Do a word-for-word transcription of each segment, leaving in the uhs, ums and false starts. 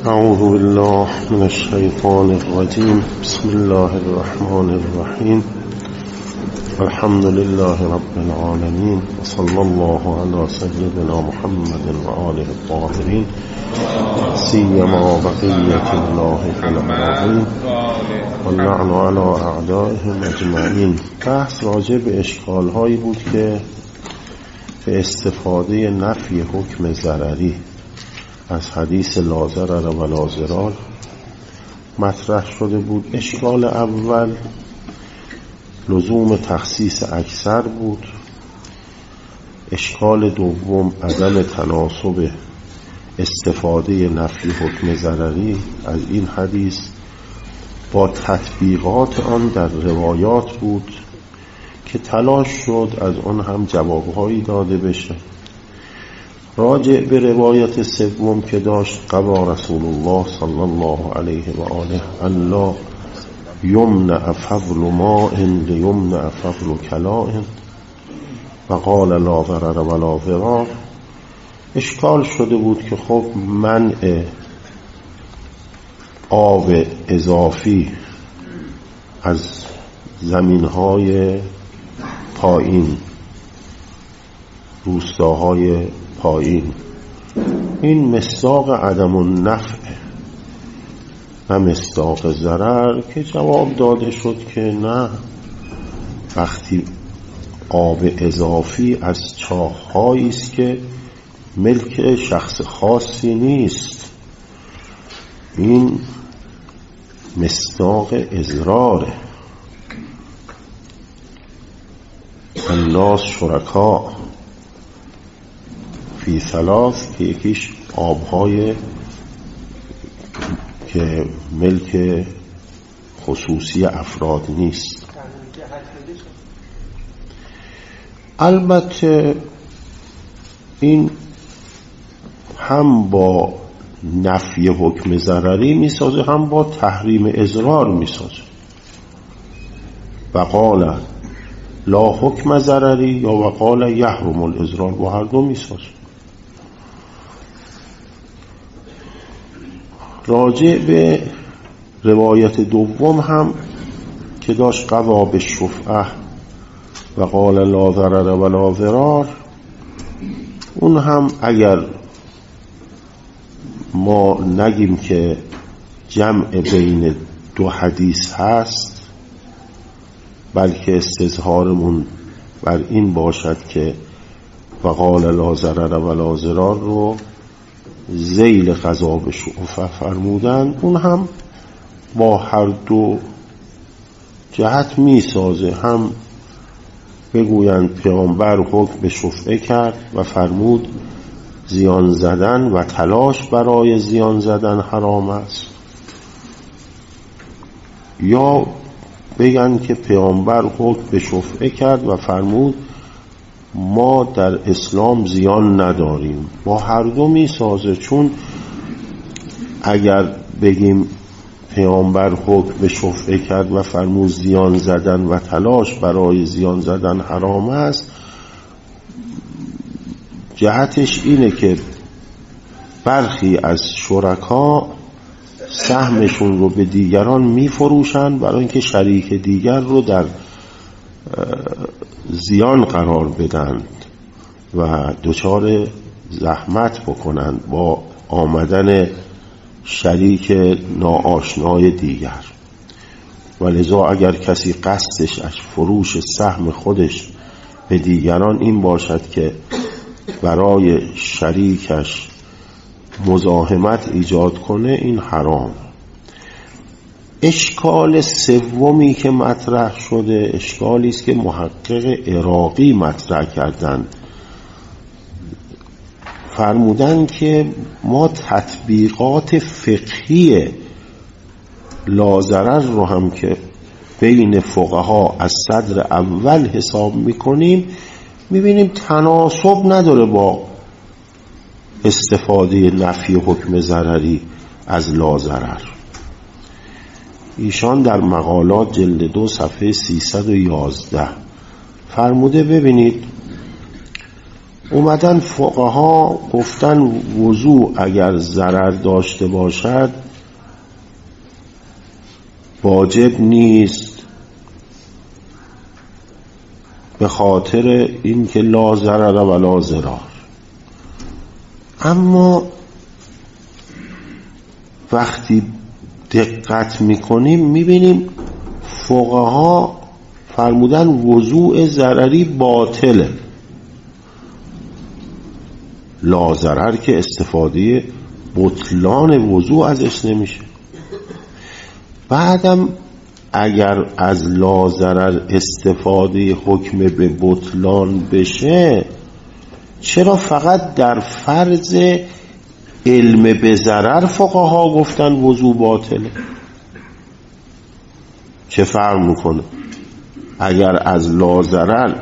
اعوذ بالله من الشیطان الرجیم. بسم الله الرحمن الرحیم. الحمد لله رب العالمین و صلی الله علی سیدنا محمد و آله الطاهرین سیما بقیة الله فی الارضین و اللعن علی اعدائهم اجمعین. بحث راجع به اشکال هایی بود که به استفاده نفی حکم ضرری از حدیث لا ضرر ولا ضرار مطرح شده بود. اشکال اول لزوم تخصیص اکثر بود. اشکال دوم عدم تناسب استفاده نفی حکم ضرری از این حدیث با تطبیقات آن در روایات بود که تلاش شد از آن هم جوابهایی داده بشه. راجع به روایت سوم که داشت قضا رسول الله صلی الله علیه و آله الله یمنع فضل ماء لیمنع فضل کلاء و قال لا ضرر ولا ضرار، اشکال شده بود که خب منع آب اضافی از زمینهای پایین، روستاهای پایین، این مصداق عدم النفع و مصداق ضرر، که جواب داده شد که نه، وقتی آب اضافی از چاه‌هایی است که ملک شخص خاصی نیست، این مصداق اضراره. الناس شرکا فی ثلاث، که یکیش آبهای که ملک خصوصی افراد نیست. البته این هم با نفی حکم ضرری میسازه هم با تحریم اضرار میسازه. و قال لا حکم ضرری یا و قال یحرم الاضرار، با هر دو میسازه. راجع به روایت دوم هم که داشت قضا بالشفعه و قال لا ضرر ولا ضرار، اون هم اگر ما نگیم که جمع بین دو حدیث هست، بلکه استظهارمون بر این باشد که و قال لا ضرر ولا ضرار رو ذیل قضا به شفعه فرمودن، اون هم با هر دو جهت می سازه. هم بگویند پیامبر حکم به شفعه کرد و فرمود زیان زدن و تلاش برای زیان زدن حرام است، یا بگن که پیامبر حکم به شفعه کرد و فرمود ما در اسلام زیان نداریم. با هر دو می سازه، چون اگر بگیم پیامبر حکم به شفعه کرد و فرمود زیان زدن و تلاش برای زیان زدن حرام است، جهتش اینه که برخی از شرکا سهمشون رو به دیگران می فروشن برای اینکه شریک دیگر رو در زیان قرار بدن و دچار زحمت بکنن با آمدن شریک ناآشنای دیگر. ولذا اگر کسی قصدش از فروش سهم خودش به دیگران این باشد که برای شریکش مزاحمت ایجاد کنه، این حرام. اشکال سومی که مطرح شده اشکالی است که محقق عراقی مطرح کردن، فرمودن که ما تطبیقات فقهی لا ضرر رو هم که بین فقها از صدر اول حساب میکنیم، میبینیم تناسب نداره با استفاده نفی حکم ضرری از لا ضرر. ایشان در مقالات جلد دو صفحه سیصد و یازده فرموده ببینید اومدن فقها گفتن وضو اگر ضرر داشته باشد واجب نیست، به خاطر اینکه لا ضرر ولا ضرار. اما وقتی دقت میکنیم میبینیم فقها فرمودن وضوء ضرری باطله. لا ضرر که استفاده بطلان وضوء ازش نمیشه. بعدم اگر از لا ضرر استفاده حکم به بطلان بشه، چرا فقط در فرض علم به ضرر فقها گفتن وضوء باطله؟ چه فرق میکنه؟ اگر از لا ضرر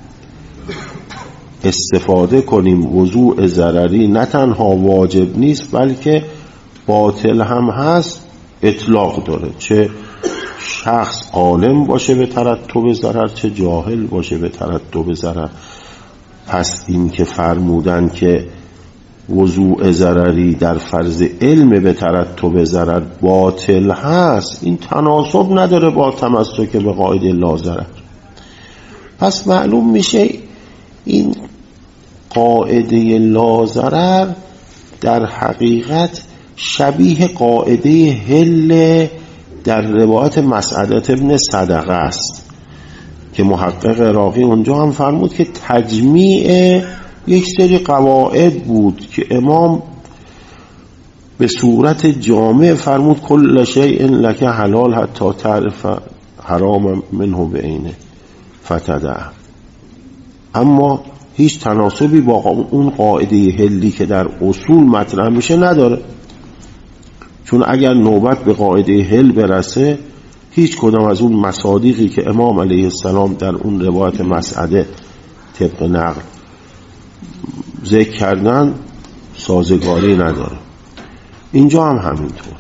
استفاده کنیم وضوء ضرری نه تنها واجب نیست بلکه باطل هم هست، اطلاق داره. چه شخص عالم باشه به ترتب ضرر، چه جاهل باشه به ترتب ضرر. پس این که فرمودن که وضوء ضرری در فرض علم به ترتب ضرر باطل هست، این تناسب نداره با تمسک به قاعده لا ضرر. پس معلوم میشه این قاعده لا ضرر در حقیقت شبیه قاعده حل در روایت مسعدة ابن صدقه است که محقق عراقی اونجا هم فرمود که تجمیع یک سری قواعد بود که امام به صورت جامع فرمود کل شیء لک حلال حتی تعرف حرام منه بعینه فتدع. اما هیچ تناسبی با اون قاعده حلی که در اصول مطرح میشه نداره، چون اگر نوبت به قاعده حل برسه هیچ کدام از اون مصادیقی که امام علیه السلام در اون روایت مسعده طبق نقل ذکر کردن سازگاری نداره. اینجا هم همینطور.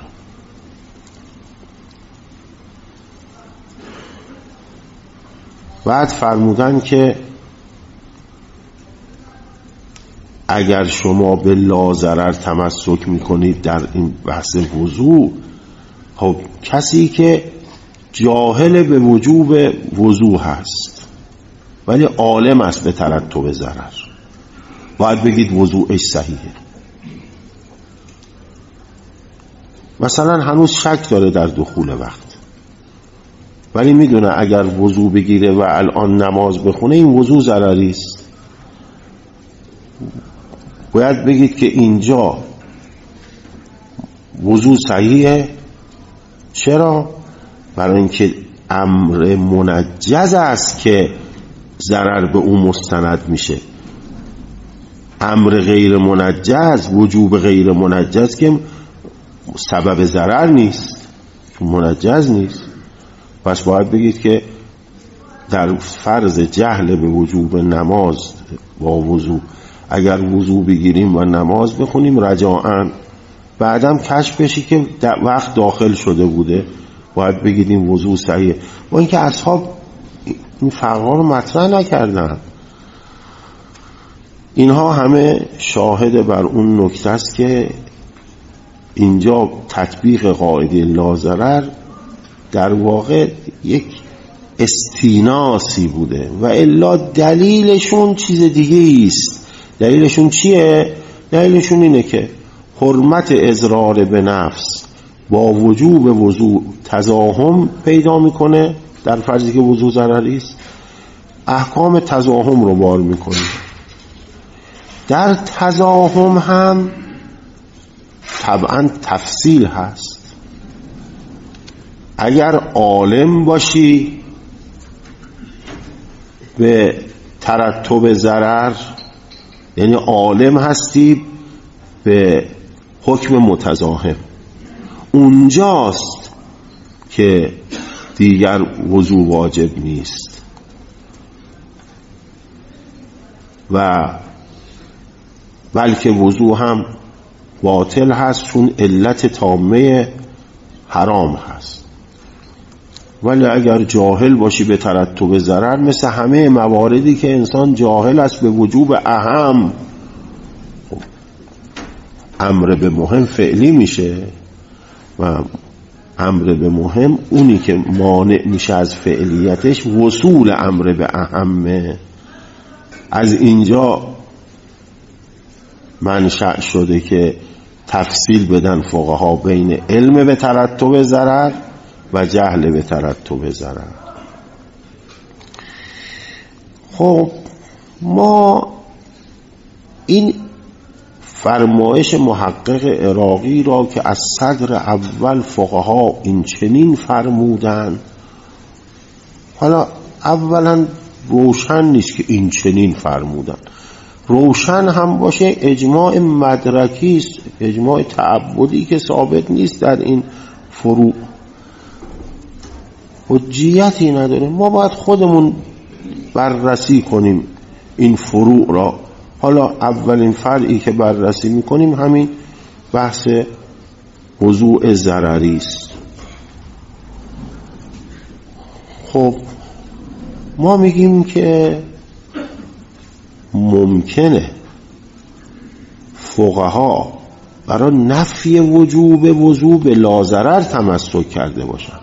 بعد فرمودن که اگر شما به لا ضرر تمسک میکنید در این بحث وضوء، خب کسی که جاهل به وجوب وضوء هست ولی عالم است به ترتب ضرر، باید بگید وضوعش صحیحه. مثلا هنوز شک داره در دخول وقت ولی میدونه اگر وضوء بگیره و الان نماز بخونه این وضوء ضرری است، باید بگید که اینجا وضوء صحیحه. چرا؟ برای اینکه امر منجز است که ضرر به اون مستند میشه. امر غیر منجز، وجوب غیر منجز که سبب ضرر نیست، منجز نیست. پس باید بگید که در فرض جهل به وجوب نماز با وضو اگر وضو بگیریم و نماز بخونیم رجاءً بعدم کشف بشی که وقت داخل شده بوده، باید بگید این وضو صحیحه. با اینکه اصحاب این فرقا رو مطرح نکردن. اینها همه شاهد بر اون نکته است که اینجا تطبیق قاعده لا ضرر در واقع یک استیناسی بوده و الا دلیلشون چیز دیگه است. دلیلشون چیه؟ دلیلشون اینه که حرمت اضرار به نفس با وجوب وضوء تزاحم پیدا میکنه در فرضی که وضوء ضرری است، احکام تزاحم رو بار میکنه. در تزاحم هم طبعا تفصیل هست. اگر عالم باشی به ترتب ضرر، یعنی عالم هستی به حکم متزاحم، اونجاست که دیگر وضوء واجب نیست و بلکه وضوء هم باطل هست چون علت تامه حرام هست. ولی اگر جاهل باشی به ترتب ضرر، مثل همه مواردی که انسان جاهل است به وجوب اهم، امر به مهم فعلی میشه و امر به مهم اونی که مانع میشه از فعلیتش وصول امر به اهمه. از اینجا منشأ شده که تفصیل بدن فقها بین علم به ترتب ضرر و جهل به ترتب ضرر. خب ما این فرمایش محقق عراقی را که از صدر اول فقها این چنین فرمودن، حالا اولا روشن نیست که این چنین فرمودن، روشن هم باشه اجماع مدرکی است، اجماع تعبدی که ثابت نیست در این فروع، حجیتی نداره. ما باید خودمون بررسی کنیم این فروع را. حالا اولین فرعی که بررسی میکنیم همین بحث وضوع ضرری است. خب ما میگیم که ممکنه فقها برای نفی وجوب وضوع به لاضرر تمسک کرده باشن،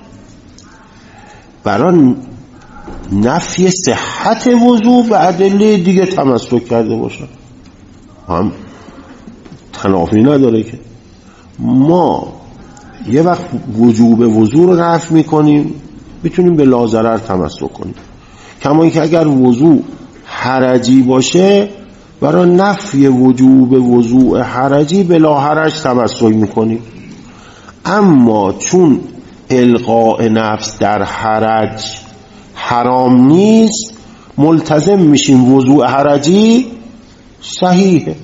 برای نفی صحت وضوع به ادله دیگه تمسک کرده باشن، هم تنافی نداره که. ما یه وقت وجوب وضوع رو نفی میکنیم، میتونیم به لاضرر تمسک کنیم. کما اینکه اگر وضوع حرجی باشه، برای نفی وجوب وضوع حرجی به لا حرج تمسک میکنیم. اما چون القاء نفس در حرج حرام نیست، ملتزم میشیم وضوع حرجی صحیحه.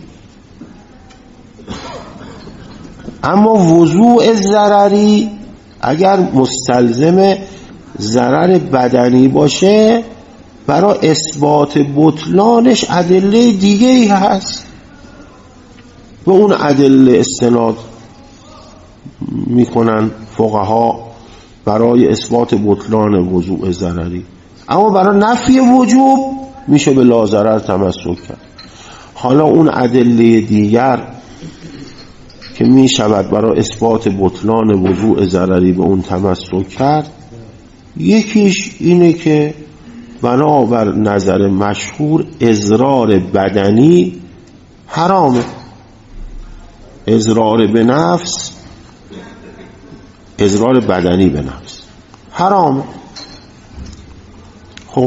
اما وضوع ضرری اگر مستلزم ضرر بدنی باشه، برای اثبات بطلانش ادله دیگه ای هست و اون ادله استناد میکنن فقها برای اثبات بطلان وضوع ضرری. اما برای نفی وجوب میشه به لاضرر تمسک کرد. حالا اون ادله دیگر که میشود برای اثبات بطلان وضوع ضرری به اون تمسک کرد، یکیش اینه که بنابر نظر مشهور اضرار بدنی حرامه. اضرار به نفس، اضرار بدنی به نفس حرامه. خب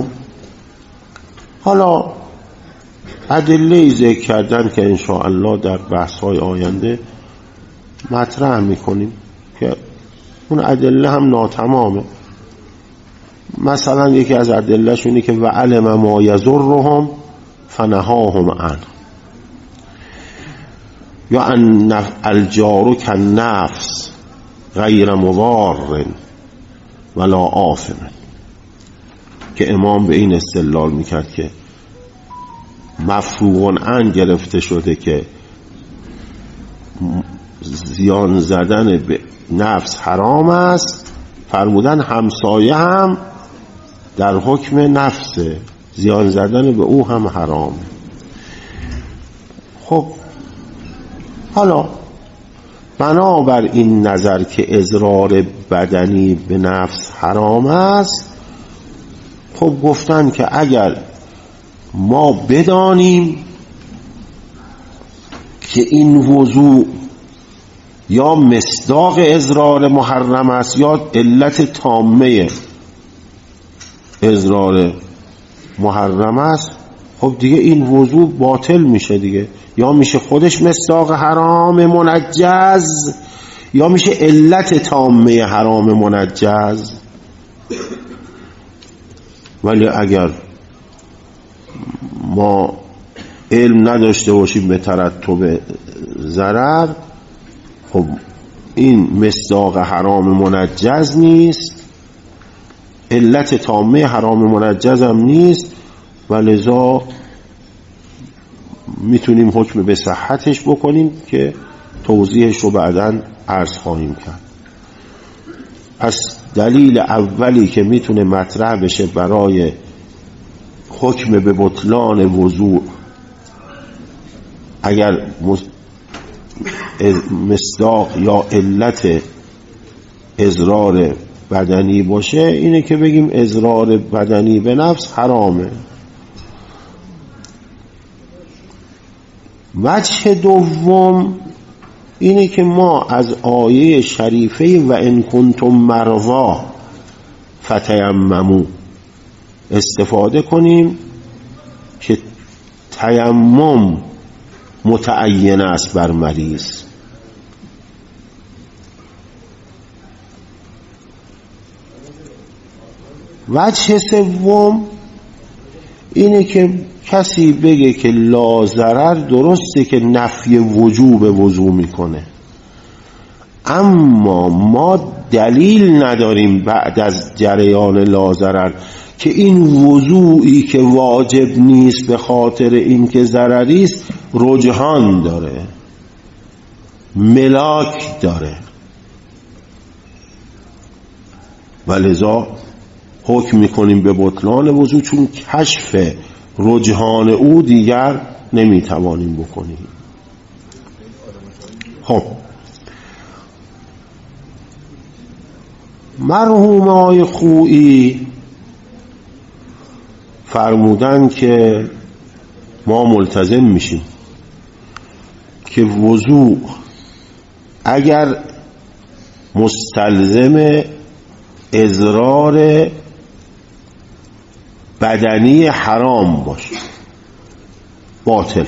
حالا ادله ذکر کردن که انشاءالله در بحث‌های آینده مطرح میکنیم که اون ادله هم ناتمامه. مثلا یکی از ادله شونه که وعلم ما یضرهم فنهاهم عنه، یا ان الجار کالنفس غیر مضار ولا آثم، که امام به این استدلال میکرد که مفروغ عن گرفته شده که زیان زدن به نفس حرام است، فرمودن همسایه هم در حکم نفسه، زیان زدن به او هم حرامه. خب حالا بنابر این نظر که اضرار بدنی به نفس حرام است، خب گفتن که اگر ما بدانیم که این وضوع یا مصداق اضرار محرم است یا علت تامه اضرار محرم است، خب دیگه این وضوع باطل میشه دیگه. یا میشه خودش مصداق حرام منجز، یا میشه علت تامه حرام منجز. ولی اگر ما علم نداشته باشیم به ترتب ضرر، خب این مصداق حرام منجز نیست، علت تامه حرام منجز هم نیست، و لذا میتونیم حکم به صحتش بکنیم که توضیحش رو بعداً عرض خواهیم کرد. پس دلیل اولی که میتونه مطرح بشه برای حکم به بطلان وضوء اگر مصداق یا علت اضرار بدنی باشه اینه که بگیم اضرار بدنی به نفس حرامه. وجه دوم اینه که ما از آیه شریفه و ان کنتم مرضی فتیمموا استفاده کنیم که تیمم متعین است بر مریض. وجه سوم اینه که کسی بگه که لا ضرر درسته که نفی وجوب وضو میکنه، اما ما دلیل نداریم بعد از جریان لا ضرر که این وضوعی که واجب نیست به خاطر این که ضرری است رجحان داره، ملاک داره، ولذا حکم میکنیم به بطلان وضو، چون کشف رجحان او دیگر نمیتوانیم بکنیم. خب مرحوم آقای خویی فرمودن که ما ملتزم میشیم که وضو اگر مستلزم اضرار بدنی حرام باشه باطل،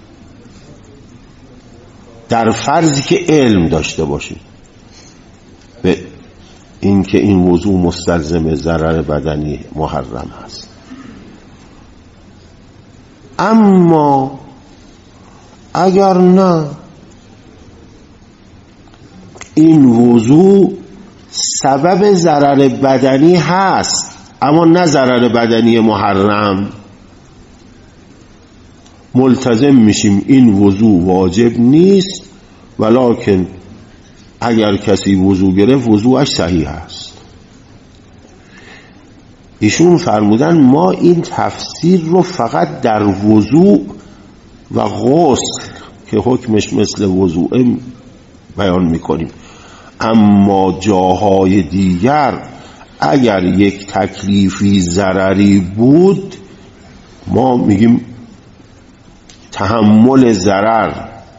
در فرضی که علم داشته باشیم به این که این وضو مستلزم ضرر بدنی محرم هست. اما اگر نه این وضو سبب ضرر بدنی هست اما نه ضرر بدنی محرم، ملتزم میشیم این وضو واجب نیست، ولکن اگر کسی وضو گرفت وضوعش صحیح است. ایشون فرمودن ما این تفسیر رو فقط در وضو و غسل که حکمش مثل وضوء بیان میکنیم، اما جاهای دیگر اگر یک تکلیفی ضرری بود ما میگیم تحمل ضرر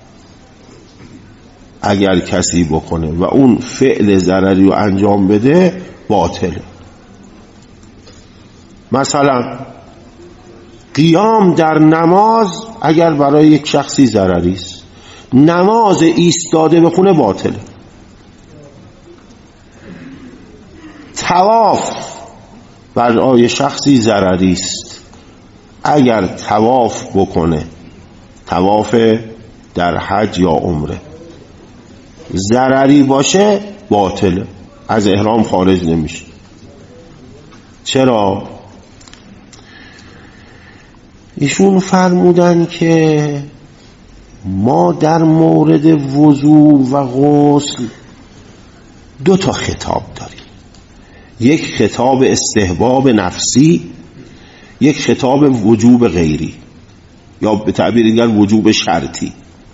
اگر کسی بکنه و اون فعل ضرری رو انجام بده باطله. مثلا قیام در نماز اگر برای یک شخصی ضرری است، نماز ایستاده بخونه باطله. طواف برای شخصی ضرری است، اگر طواف بکنه، طواف در حج یا عمره، ضرری باشه باطله، از احرام خارج نمیشه. چرا؟ ایشون فرمودن که ما در مورد وضو و غسل دو تا خطاب داریم، یک خطاب استحباب نفسی، یک خطاب وجوب غیری یا به تعبیر دیگر وجوب شرطی.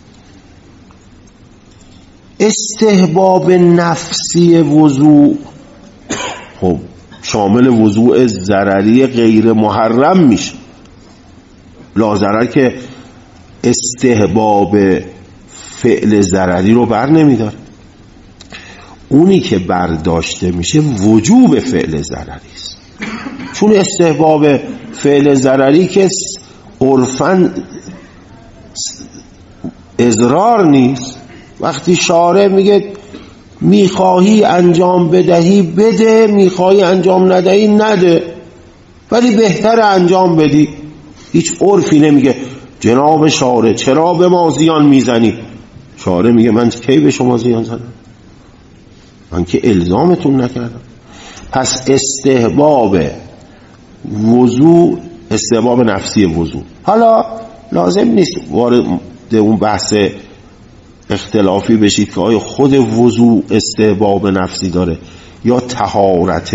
استحباب نفسی وضو خب شامل وضوء ضرری غیر محرم میشه، لا ضرر که استحباب فعل ضرری رو بر نمیداره، اونی که برداشته میشه وجوب فعل ضرری است، چون استحباب فعل ضرری که عرفاً اضرار نیست. وقتی شارع میگه میخواهی انجام بدهی بده، میخواهی انجام ندهی نده، ولی بهتر انجام بدی. هیچ عرفی نمیگه جناب شارع چرا به ما زیان میزنی. شارع میگه من کی به شما زیان زدم؟ من که الزامتون نکردم. پس استحباب وضو استحباب نفسی وضو. حالا لازم نیست وارد اون بحث اختلافی بشید که آیا خود وضو استحباب نفسی داره یا طهارت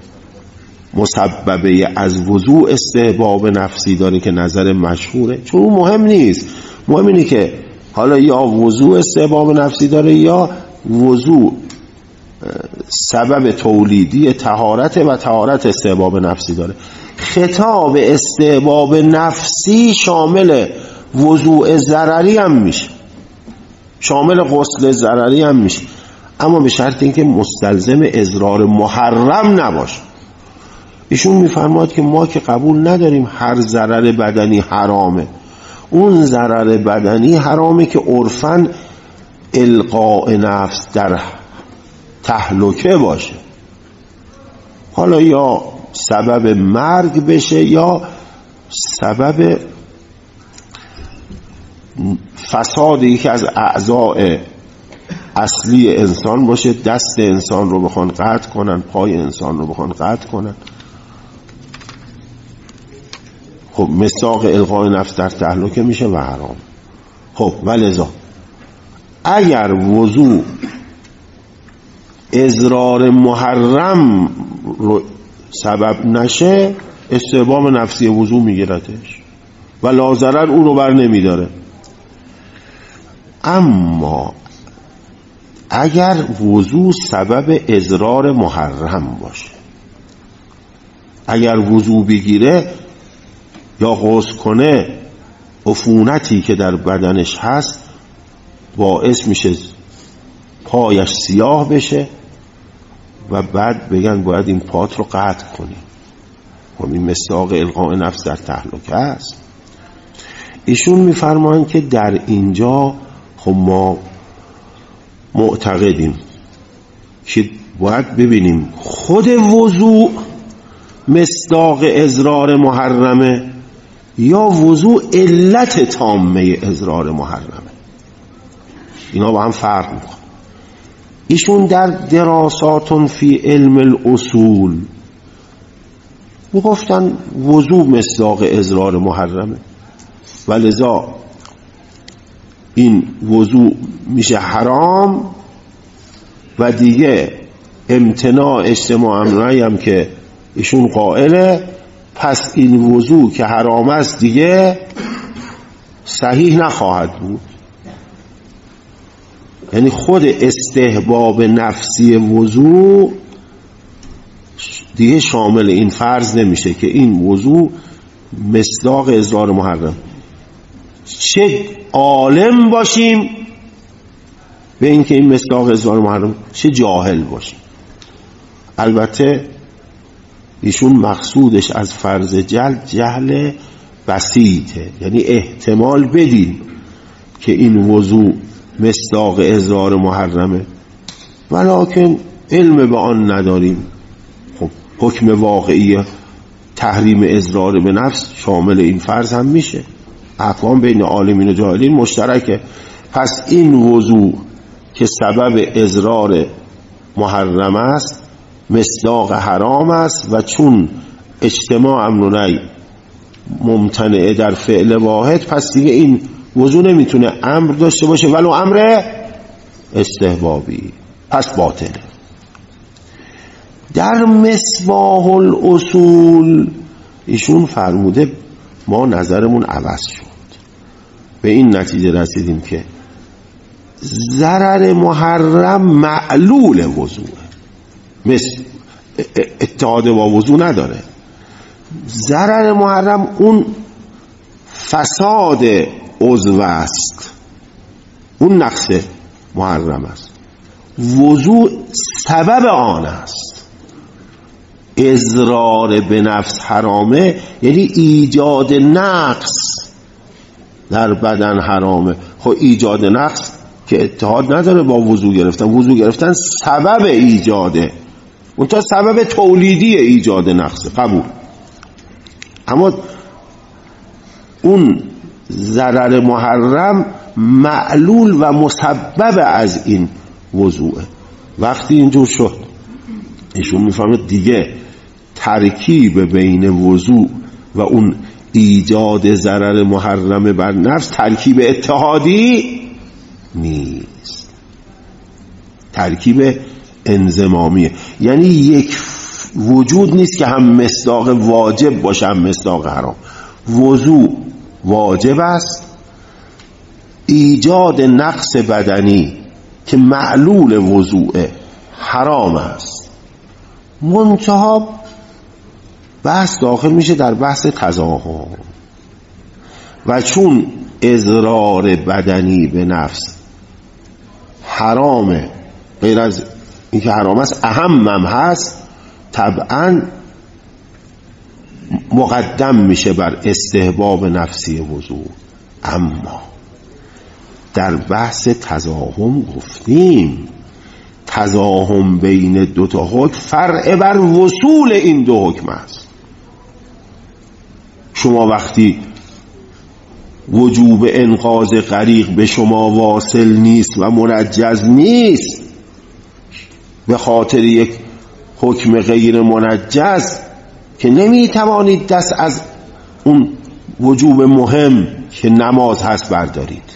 مسببه از وضوء استحباب نفسی داره که نظر مشهوره، چون اون مهم نیست. مهم اینه که حالا یا وضوء استحباب نفسی داره یا وضوء سبب تولیدی طهارت و طهارت استحباب نفسی داره. خطاب استحباب نفسی شامل وضوء ضرری هم میشه، شامل غسل ضرری هم میشه، اما به شرط اینکه مستلزم اضرار محرم نباشه. ایشون میفرماد که ما که قبول نداریم هر ضرر بدنی حرامه، اون ضرر بدنی حرامه که عرفاً القاء نفس در تهلکه باشه، حالا یا سبب مرگ بشه یا سبب فساد یکی از اعضاء اصلی انسان باشه، دست انسان رو بخوان قطع کنن، پای انسان رو بخوان قطع کنن. خب مصداق القاء نفس در تهلکه میشه و حرام. خب ولذا اگر وضوء اضرار محرم رو سبب نشه، استحباب نفسی وضوء میگیرتش و لازرر اون رو بر نمیداره. اما اگر وضوء سبب اضرار محرم باشه، اگر وضوء بگیره یا غسل کنه، عفونتی که در بدنش هست باعث میشه پایش سیاه بشه و بعد بگن باید این پات رو قطع کنی. و این مصداق القاء نفس در تهلکه است. ایشون میفرمایند که در اینجا خب ما معتقدیم که باید ببینیم خود وضوء مصداق اضرار محرمه یا وضوء علت تامه اضرار محرمه. اینا با هم فرق میکنه. ایشون در دراسات فی علم الاصول میگفتن وضوء مصداق اضرار محرمه و لذا این وضوء میشه حرام و دیگه امتناع اجتماع امرایی هم که ایشون قائله، پس این وضوء که حرام است دیگه صحیح نخواهد بود. یعنی خود استحباب نفسی وضوء دیگه شامل این فرض نمیشه که این وضوء مصداق اضرار محرم. چه عالم باشیم به این که این مصداق اضرار محرم، چه جاهل باشیم. البته ایشون مقصودش از فرض جهل جهل بسیطه، یعنی احتمال بدیم که این وضوء مصداق اضرار محرمه ولکن علم به آن نداریم. خب حکم واقعی تحریم اضرار به نفس شامل این فرض هم میشه، احکام بین عالمین و جاهلین مشترکه. پس این وضوء که سبب اضرار محرم است مصداق حرام است و چون اجتماع امر و نهی ممتنعه در فعل واحد، پس دیگه این وضوء نمیتونه امر داشته باشه ولو امر استحبابی، پس باطله. در مصباح الاصول ایشون فرموده ما نظرمون عوض شد، به این نتیجه رسیدیم که ضرر محرم معلول وضوء، مثل اتحاد با وضوء نداره. ضرر محرم اون فساد عضو است، اون نقص محرم است. وضوء سبب آن است. اضرار به نفس حرامه یعنی ایجاد نقص در بدن حرامه. خب ایجاد نقص که اتحاد نداره با وضوء گرفتن. وضوء گرفتن سبب ایجاده، اون تا سبب تولیدی ایجاد نقص، قبول. اما اون ضرر محرم معلول و مسبب از این وضوعه. وقتی اینجور شد ایشون میفهمه دیگه ترکیب بین وضوع و اون ایجاد ضرر محرم بر نفس ترکیب اتحادی نیست، ترکیب انضمامیه، یعنی یک وجود نیست که هم مصداق واجب باشه هم مصداق حرام. وضوء واجب است، ایجاد نقص بدنی که معلول وضوء حرام است. منتها بحث داخل میشه در بحث تظاهر، و چون اضرار بدنی به نفس حرامه، غیر از اینکه حرام است اهمم هست، طبعا مقدم میشه بر استحباب نفسی وضوء. اما در بحث تزاحم گفتیم تزاحم بین دو تا حکم فرع بر وصول این دو حکم است. شما وقتی وجوب انقاذ غریق به شما واصل نیست و منجز نیست به خاطر یک حکم غیر منجز که نمی توانید دست از اون وجوب مهم که نماز هست بردارید.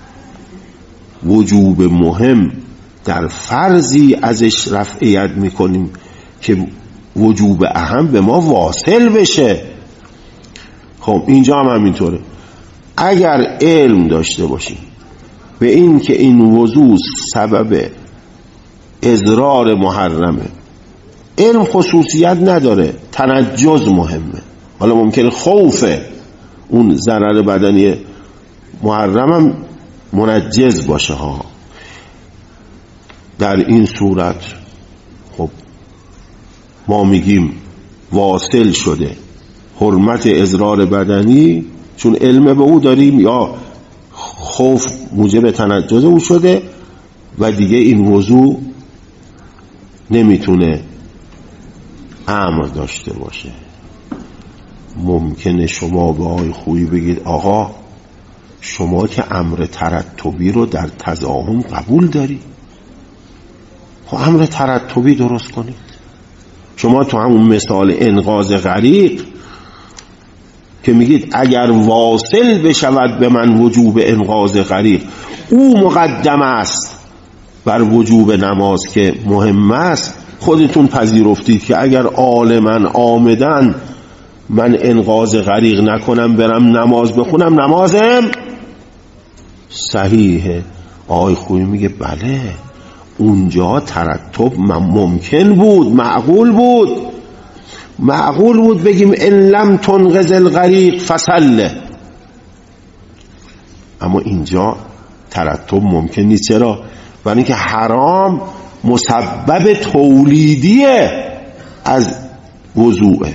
وجوب مهم در فرضی ازش رفعیت میکنیم که وجوب اهم به ما واصل بشه. خب اینجا هم همینطوره. اگر علم داشته باشیم به این که این وضوع سبب اضرار محرمه، علم خصوصیت نداره، تنجز مهمه. حالا ممکنه خوف اون ضرر بدنی محرمم منجز باشه ها. در این صورت خب ما میگیم واصل شده حرمت اضرار بدنی، چون علم به او داریم، یا خوف موجب تنجز او شده و دیگه این وضوع نمیتونه امر داشته باشه. ممکنه شما به آقای خویی بگید آقا شما که امر ترتبی رو در تزاحم قبول داری، خب امر ترتبی درست کنید. شما تو همون مثال انقاذ غریق که میگید اگر واصل بشود به من وجوب انقاذ غریق، او مقدم است بر وجوب نماز که مهم است. خودتون پذیرفتید که اگر عالماً آمدن من انقاذ غریق نکنم برم نماز بخونم نمازم صحیحه. آقای خویی میگه بله اونجا ترتب ممکن بود، معقول بود، معقول بود بگیم ان لم تنقذ الغریق فصله، اما اینجا ترتب ممکن نیست. چرا؟ برای اینکه حرام مسبب تولیدیه از وضوعه.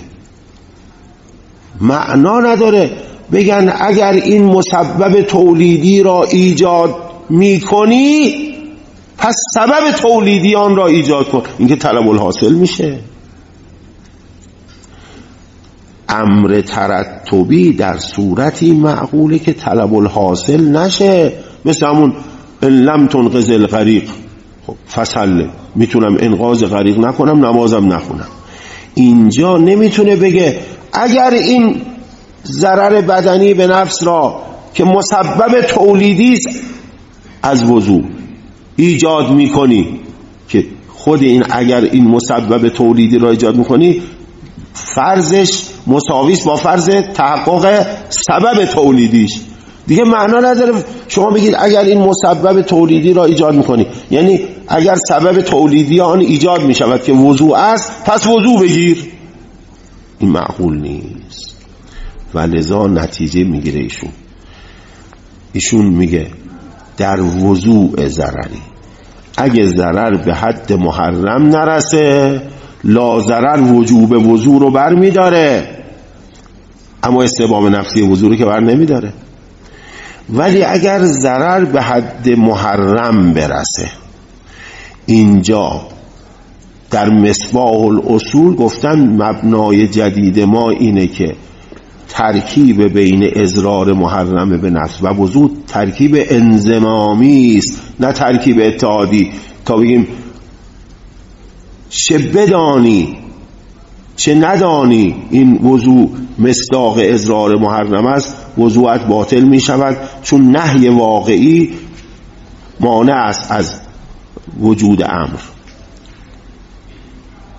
معنا نداره بگن اگر این مسبب تولیدی را ایجاد میکنی پس سبب تولیدی آن را ایجاد کن، اینکه طلب الحاصل میشه. امر ترتبی در صورتی معقوله که طلب الحاصل نشه، مثل همون ان لم تنقذ الغریق، خب فصل میتونم انقاذ غریق نکنم نمازم نخونم. اینجا نمیتونه بگه اگر این ضرر بدنی به نفس را که مسبب تولیدی از وضوع ایجاد میکنی، که خود این اگر این مسبب تولیدی را ایجاد میکنی فرضش مساویس با فرض تحقق سبب تولیدیش، دیگه معنا نداره شما بگید اگر این مسبب تولیدی را ایجاد میکنی، یعنی اگر سبب تولیدی آن ایجاد میشود که وضوع است پس وضوع بگیر. این معقول نیست و لذا نتیجه میگیره ایشون ایشون میگه در وضوع ضرری اگه ضرر به حد محرم نرسه لا ضرر وجوب وضوع رو بر میداره، اما استحباب نفسی وضوع رو که بر نمیداره. ولی اگر ضرر به حد محرم برسه، اینجا در مصباح الاصول گفتن مبنای جدید ما اینه که ترکیب بین اضرار محرم به نفس و وضوع ترکیب انضمامی است نه ترکیب اتحادی، تا بگیم چه بدانی چه ندانی این وضوع مصداق اضرار محرم است وضوعت باطل می شود، چون نهی واقعی مانع است از وجود امر.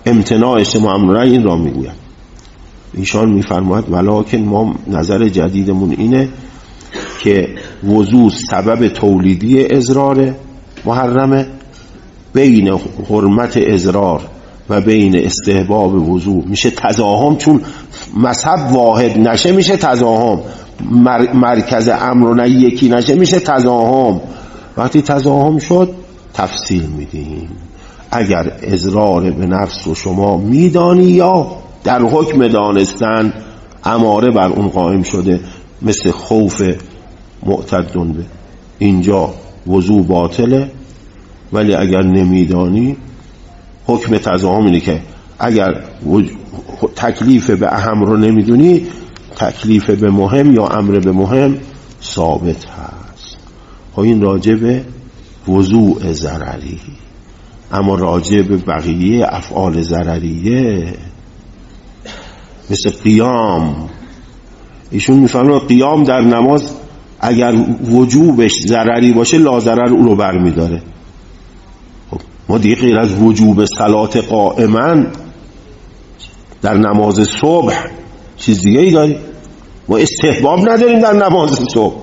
امتناع اجتماع امر این را میگوید. ایشان میفرماید ولکن ما نظر جدیدمون اینه که وضو سبب تولیدی ازرار محرمه، بین حرمت ازرار و بین استحباب وضو میشه تزاهم، چون مذهب واحد نشه میشه تزاهم، مر... مرکز امر و نهی یکی نشه میشه تزاهم. وقتی تزاهم شد تفصیل میدیم. اگر ازرار به نفس رو شما میدانی یا در حکم دانستن اماره بر اون قائم شده مثل خوف معتدن به، اینجا وضو باطله. ولی اگر نمیدانی حکم تزاهم اینه که اگر وج... تکلیف به اهم رو نمیدونی، تکلیف به مهم یا امر به مهم ثابت هست. خب این راجع به وضوء ضرری. اما راجع به بقیه افعال ضرریه مثل قیام، ایشون میفهمه قیام در نماز اگر وجوبش ضرری باشه لازرر او رو بر میداره. خب ما دیگه غیر از وجوب صلات قائما در نماز صبح چیز دیگه ای داریم؟ ما استحباب نداریم در نماز صبح.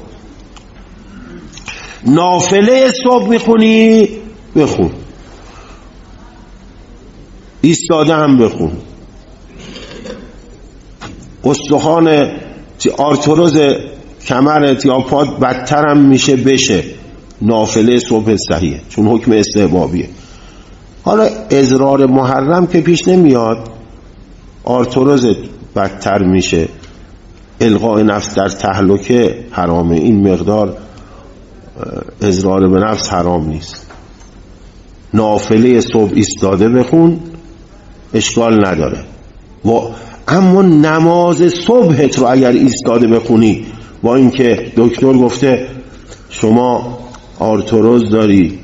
نافله صبح میخونی بخون، ایستاده هم بخون. استخوان آرتروز کمرت یا پات بدتر هم میشه بشه، نافله صبح صحیحه چون حکم استحبابیه. حالا ازرار محرم که پیش نمیاد، آرتروزت بدتر میشه، القاء نفس در تهلکه حرامه، این مقدار ازرار به نفس حرام نیست. نافله صبح ایستاده بخون اشکال نداره. و اما نماز صبحت رو اگر ایستاده بخونی، با اینکه دکتر گفته شما آرتروز داری،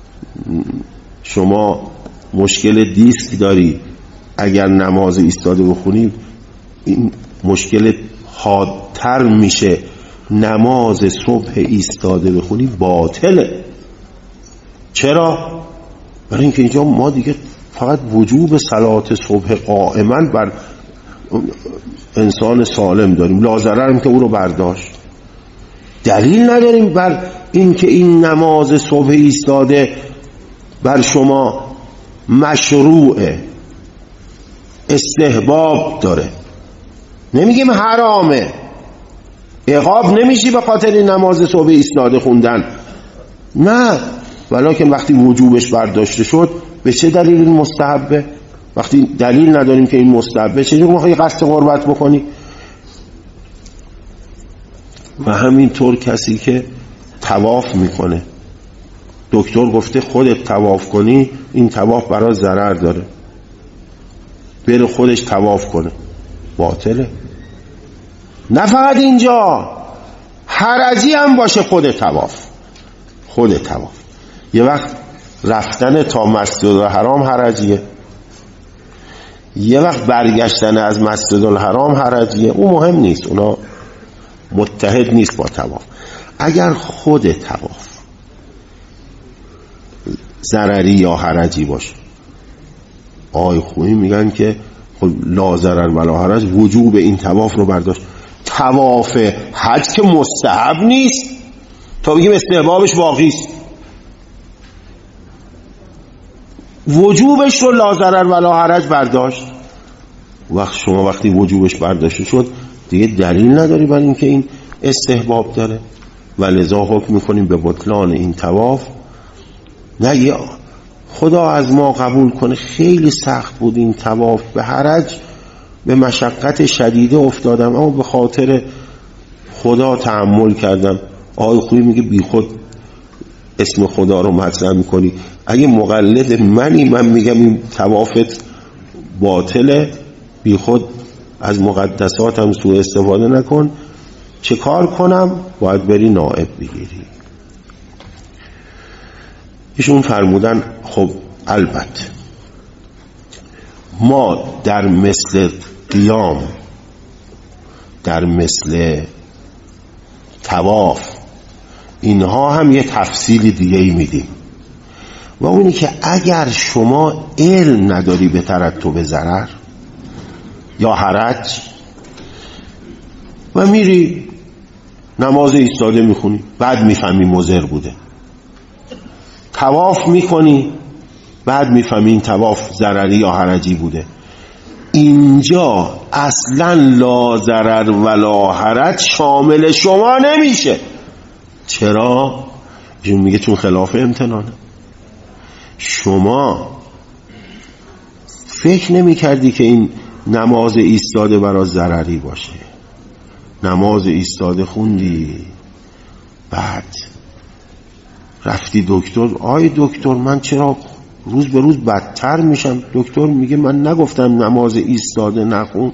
شما مشکل دیسک داری، اگر نماز ایستاده بخونی این مشکل حادتر میشه، نماز صبح ایستاده بخونی باطله. چرا؟ برای اینکه اینجا ما دیگه فقط وجوب صلات صبح قائما بر انسان سالم داریم، لازررم که او رو برداشت. دلیل نداریم بر اینکه این نماز صبح ایستاده بر شما مشروعه، استحباب داره. نمیگیم حرامه، عقاب نمیشی به خاطر این نماز صبح ایستاده خوندن، نه. ولکن وقتی وجوبش برداشته شد به چه دلیل این مستحبه؟ وقتی دلیل نداریم که این مستحبه، چجور میخوای قصد قربت بکنی؟ و همینطور کسی که طواف میکنه، دکتر گفته خودت طواف کنی، این طواف برای ضرر داره، بره خودش طواف کنه، باطله. نه فقط اینجا، حرجی هم باشه خود طواف، خود طواف. یه وقت رفتن تا مسجد الحرام حرجیه، یه وقت برگشتن از مسجد الحرام حرجیه، اون مهم نیست، اونا متحد نیست با طواف. اگر خود طواف ضرری یا حرجی باشه، آی خویی میگن که خب لا ضرر ولا حرج، وجوب این طواف رو برداشت. طواف حج که مستحب نیست تا بگیم استحبابش باقی است، وجوبش رو لا ضرر ولا حرج برداشت. وقت شما وقتی وجوبش برداشته شد دیگه دلیل نداری برای اینکه این استحباب داره، و لذا حکم میکنیم به بطلان این طواف. نه خدا از ما قبول کنه، خیلی سخت بود این طواف، به حرج به مشقت شدیده افتادم، اما به خاطر خدا تحمل کردم. آقای خویی میگه بی خود اسم خدا رو مطرح میکنی. اگه مقلد منی، من میگم این طوافت باطله، بی خود از مقدساتم سوء استفاده نکن. چه کار کنم؟ باید بری نائب بگیری. ایشون فرمودن خب البته ما در مثل قیام، در مثل طواف، اینها هم یه تفصیل دیگه ای میدیم. و اونی که اگر شما علم نداری به ترتب ضرر یا حرج و میری نماز ایستاده میخونی بعد میفهمی مضر بوده، طواف میکنی بعد میفهمی این طواف ضرری یا حرجی بوده، اینجا اصلا لا ضرر ولا حرج شامل شما نمیشه. چرا؟ چون میگه چون خلاف امتنانه. شما فکر نمی کردی که این نماز ایستاده برای ضرری باشه، نماز ایستاده خوندی بعد رفتی دکتر، آی دکتر من چرا روز به روز بدتر میشم؟ دکتر میگه من نگفتم نماز ایستاده نخون.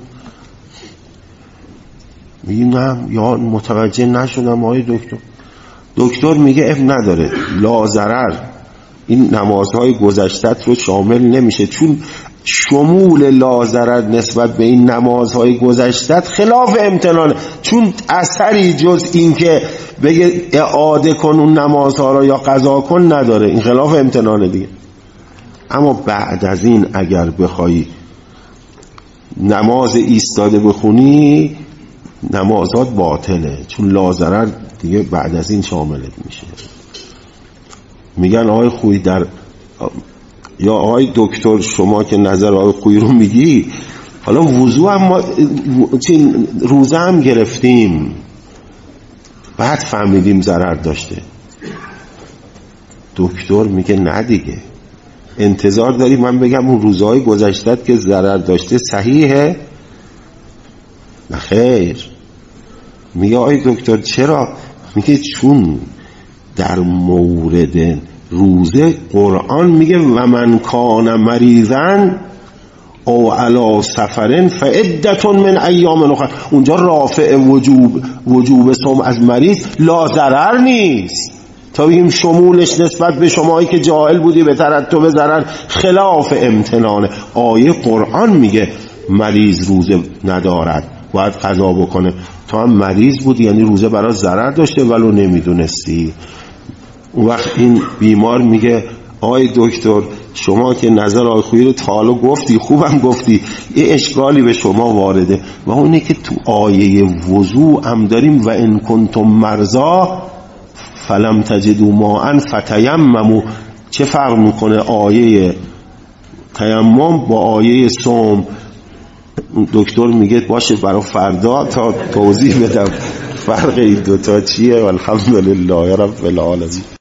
میگی نه یا متوجه نشدم آی دکتر. دکتر میگه اب نداره، لا ضرر این نمازهای گذشتت رو شامل نمیشه، چون شمول لا ضرر نسبت به این نمازهای گذشتت خلاف امتنانه، چون اثری جز این که بگه اعاده کن اون نمازها رو یا قضا کن نداره، این خلاف امتنانه دیگه. اما بعد از این اگر بخوای نماز ایستاده بخونی نمازات باطله، چون لا ضرر دیگه بعد از این شاملت میشه. میگن آقای خویی در یا آقای دکتر شما که نظر آقای خویی رو میگی، حالا وضو هم ما روزه هم گرفتیم بعد فهمیدیم ضرر داشته. دکتر میگه نه دیگه، انتظار داری من بگم اون روزهای گذشتت که ضرر داشته صحیحه؟ نه خیر. میگه آقای دکتر چرا؟ میگه چون در مورد روزه قرآن میگه و من کان مریضا او علی سفرن فعدة من ایام اخر. اونجا رافع وجوب وجوب صوم از مریض لا ضرر نیست، تا بگیم شمولش نسبت به شمایی که جاهل بودی به ترتب ضرر خلاف امتنانه. آیه قرآن میگه مریض روزه ندارد باید قضا بکنه، تو هم مریض بودی یعنی روزه برای ضرر داشته ولو نمیدونستی. اون وقت این بیمار میگه آی دکتر شما که نظر آقای خویی رو تا حالا گفتی، خوبم گفتی، یه اشکالی به شما وارده و اونه که تو آیه وضوع هم داریم و ان کنتم مرضا فلم تجدوا ماء فتیمموا. چه فرق میکنه آیه تیمم با آیه صوم؟ دکتر میگه باشه برای فردا تا توضیح بدم فرق این دوتا چیه. والحمدلله رب العالمین.